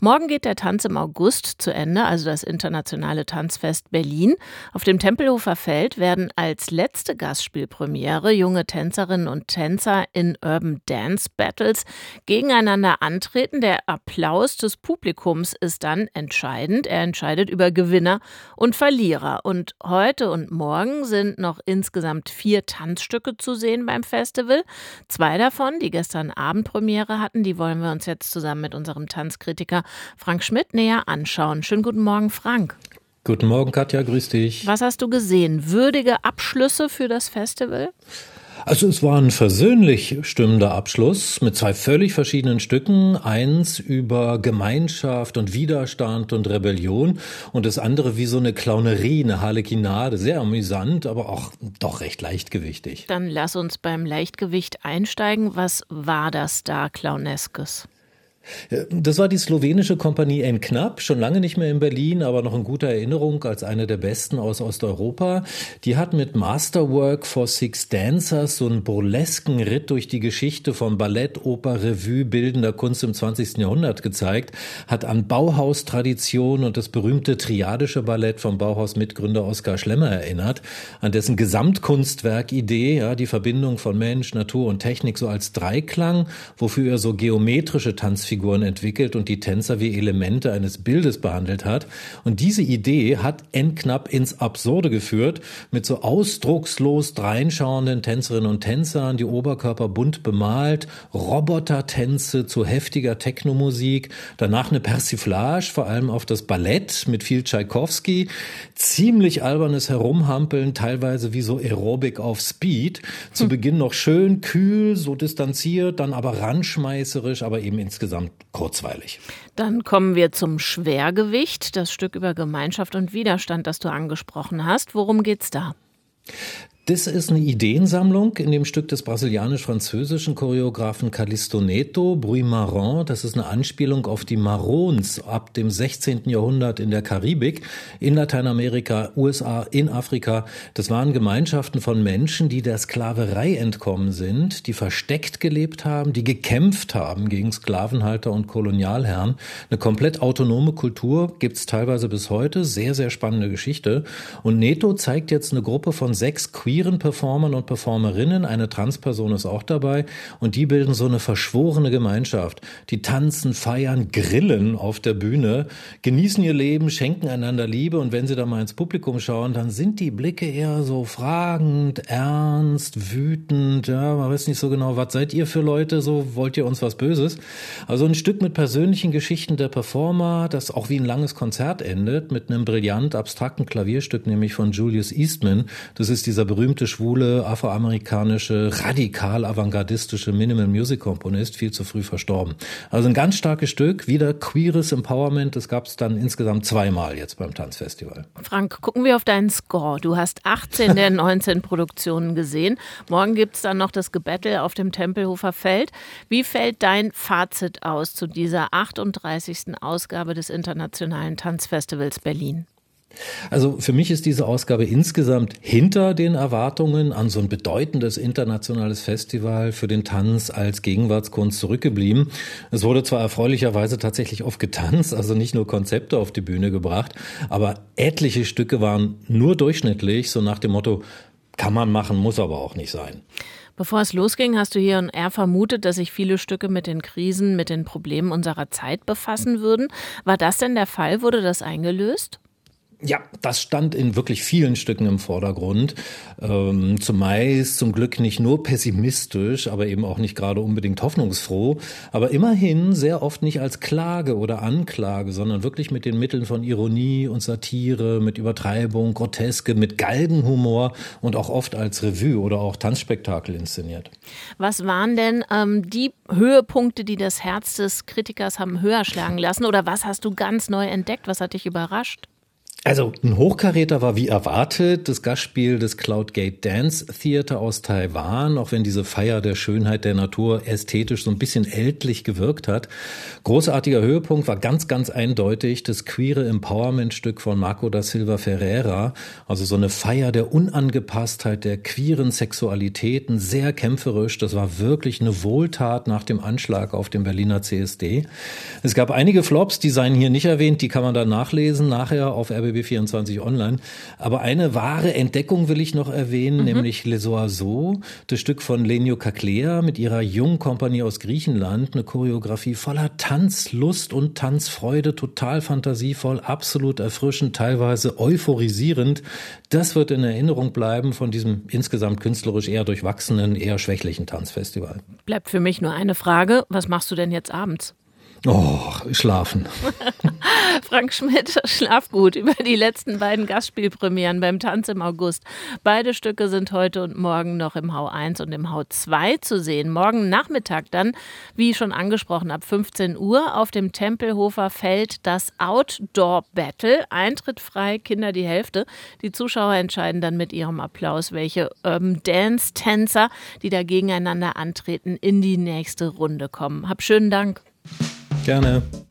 Morgen geht der Tanz im August zu Ende, also das internationale Tanzfest Berlin. Auf dem Tempelhofer Feld werden als letzte Gastspielpremiere junge Tänzerinnen und Tänzer in Urban Dance Battles gegeneinander antreten. Der Applaus des Publikums ist dann entscheidend. Er entscheidet über Gewinner und Verlierer. Und heute und morgen sind noch insgesamt 4 Tanzstücke zu sehen beim Festival. 2 davon, die gestern Abend Premiere hatten, die wollen wir uns jetzt zusammen mit unserem Tanzkritiker Frank Schmidt näher anschauen. Schönen guten Morgen, Frank. Guten Morgen, Katja, grüß dich. Was hast du gesehen? Würdige Abschlüsse für das Festival? Also es war ein versöhnlich stimmender Abschluss mit 2 völlig verschiedenen Stücken. Eins über Gemeinschaft und Widerstand und Rebellion und das andere wie so eine Clownerie, eine Harlekinade. Sehr amüsant, aber auch doch recht leichtgewichtig. Dann lass uns beim Leichtgewicht einsteigen. Was war das da Clowneskes? Das war die slowenische Kompanie N-Knapp, schon lange nicht mehr in Berlin, aber noch in guter Erinnerung als eine der besten aus Osteuropa. Die hat mit Masterwork for Six Dancers so einen burlesken Ritt durch die Geschichte von Ballett, Oper, Revue, bildender Kunst im 20. Jahrhundert gezeigt, hat an Bauhaus-Tradition und das berühmte triadische Ballett vom Bauhaus-Mitgründer Oskar Schlemmer erinnert, an dessen Gesamtkunstwerk-Idee, ja, die Verbindung von Mensch, Natur und Technik so als Dreiklang, wofür er so geometrische Tanzfiguren entwickelt und die Tänzer wie Elemente eines Bildes behandelt hat. Und diese Idee hat N-Knapp ins Absurde geführt, mit so ausdruckslos dreinschauenden Tänzerinnen und Tänzern, die Oberkörper bunt bemalt, Robotertänze zu heftiger Technomusik, danach eine Persiflage, vor allem auf das Ballett mit viel Tschaikowski, ziemlich albernes Herumhampeln, teilweise wie so Aerobic auf Speed, zu Beginn noch schön kühl, so distanziert, dann aber randschmeißerisch, aber eben insgesamt kurzweilig. Dann kommen wir zum Schwergewicht, das Stück über Gemeinschaft und Widerstand, das du angesprochen hast. Worum geht's da? Das ist eine Ideensammlung in dem Stück des brasilianisch-französischen Choreografen Calixto Neto, Bruit Marrant. Das ist eine Anspielung auf die Marrons ab dem 16. Jahrhundert in der Karibik, in Lateinamerika, USA, in Afrika. Das waren Gemeinschaften von Menschen, die der Sklaverei entkommen sind, die versteckt gelebt haben, die gekämpft haben gegen Sklavenhalter und Kolonialherren. Eine komplett autonome Kultur gibt's teilweise bis heute. Sehr, sehr spannende Geschichte. Und Neto zeigt jetzt eine Gruppe von 6 queeren Performern und Performerinnen, eine Transperson ist auch dabei und die bilden so eine verschworene Gemeinschaft. Die tanzen, feiern, grillen auf der Bühne, genießen ihr Leben, schenken einander Liebe und wenn sie da mal ins Publikum schauen, dann sind die Blicke eher so fragend, ernst, wütend, ja, man weiß nicht so genau, was seid ihr für Leute, so wollt ihr uns was Böses? Also ein Stück mit persönlichen Geschichten der Performer, das auch wie ein langes Konzert endet, mit einem brillant abstrakten Klavierstück, nämlich von Julius Eastman. Das ist dieser berühmte schwule, afroamerikanische, radikal avantgardistische Minimal-Music-Komponist, viel zu früh verstorben. Also ein ganz starkes Stück, wieder queeres Empowerment, das gab es dann insgesamt 2-mal jetzt beim Tanzfestival. Frank, gucken wir auf deinen Score. Du hast 18 der 19 Produktionen gesehen. Morgen gibt es dann noch das Gebattle auf dem Tempelhofer Feld. Wie fällt dein Fazit aus zu dieser 38. Ausgabe des Internationalen Tanzfestivals Berlin? Also für mich ist diese Ausgabe insgesamt hinter den Erwartungen an so ein bedeutendes internationales Festival für den Tanz als Gegenwartskunst zurückgeblieben. Es wurde zwar erfreulicherweise tatsächlich oft getanzt, also nicht nur Konzepte auf die Bühne gebracht, aber etliche Stücke waren nur durchschnittlich, so nach dem Motto, kann man machen, muss aber auch nicht sein. Bevor es losging, hast du hier und er vermutet, dass sich viele Stücke mit den Krisen, mit den Problemen unserer Zeit befassen würden. War das denn der Fall? Wurde das eingelöst? Ja, das stand in wirklich vielen Stücken im Vordergrund. Zumeist zum Glück nicht nur pessimistisch, aber eben auch nicht gerade unbedingt hoffnungsfroh. Aber immerhin sehr oft nicht als Klage oder Anklage, sondern wirklich mit den Mitteln von Ironie und Satire, mit Übertreibung, Groteske, mit Galgenhumor und auch oft als Revue oder auch Tanzspektakel inszeniert. Was waren denn die Höhepunkte, die das Herz des Kritikers haben höher schlagen lassen? Oder was hast du ganz neu entdeckt? Was hat dich überrascht? Also ein Hochkaräter war wie erwartet das Gastspiel des Cloudgate Dance Theater aus Taiwan, auch wenn diese Feier der Schönheit der Natur ästhetisch so ein bisschen ältlich gewirkt hat. Großartiger Höhepunkt war ganz, ganz eindeutig das queere Empowerment-Stück von Marco da Silva Ferreira, also so eine Feier der Unangepasstheit, der queeren Sexualitäten, sehr kämpferisch. Das war wirklich eine Wohltat nach dem Anschlag auf dem Berliner CSD. Es gab einige Flops, die seien hier nicht erwähnt, die kann man dann nachlesen, nachher auf RBB24 Online. Aber eine wahre Entdeckung will ich noch erwähnen, nämlich Les Oiseaux, das Stück von Lenio Kaklea mit ihrer Jungkompanie aus Griechenland. Eine Choreografie voller Tanzlust und Tanzfreude, total fantasievoll, absolut erfrischend, teilweise euphorisierend. Das wird in Erinnerung bleiben von diesem insgesamt künstlerisch eher durchwachsenen, eher schwächlichen Tanzfestival. Bleibt für mich nur eine Frage. Was machst du denn jetzt abends? Oh, schlafen. Frank Schmidt, schlaf gut über die letzten beiden Gastspielpremieren beim Tanz im August. Beide Stücke sind heute und morgen noch im Hau 1 und im Hau 2 zu sehen. Morgen Nachmittag dann, wie schon angesprochen, ab 15 Uhr auf dem Tempelhofer Feld das Outdoor Battle. Eintritt frei, Kinder die Hälfte. Die Zuschauer entscheiden dann mit ihrem Applaus, welche Urban Dance Tänzer, die da gegeneinander antreten, in die nächste Runde kommen. Hab schönen Dank. Gerne.